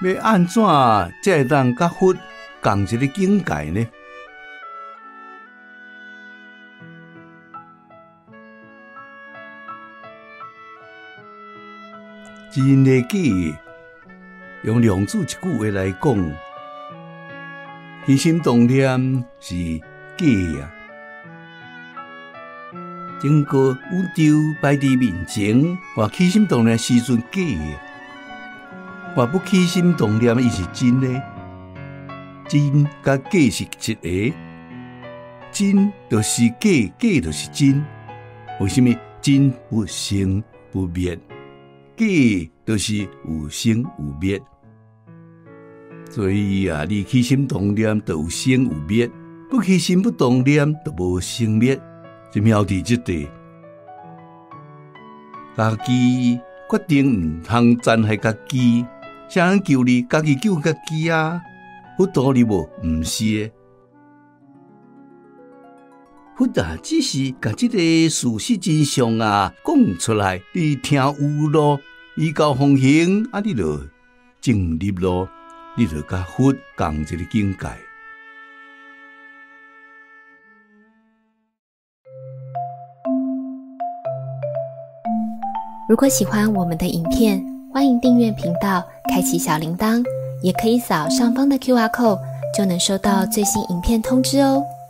要安怎才会当甲佛同一个境界呢？真的假的，用量子一句话来讲，起心动念是假的啊。整个宇宙摆伫面前，我起心动念时阵假的，我不起心动念伊是真的。真甲假是一个，真就是假，假就是真。为什么真不生不灭？假就是有生有灭。所以啊，你起心动念就有生有灭，不起心不动念就无生灭。就妙伫这地，家己决定唔通残害家己，谁人救你？家己救家己啊！佛道你无唔是的。佛啊，只是把这个事实真相啊讲出来，你听有咯，依教奉行啊，你就进入咯，你就甲佛同一个境界。 如果喜欢我们的影片，欢迎订阅频道，开启小铃铛，也可以扫上方的 QR code，就能收到最新影片通知哦。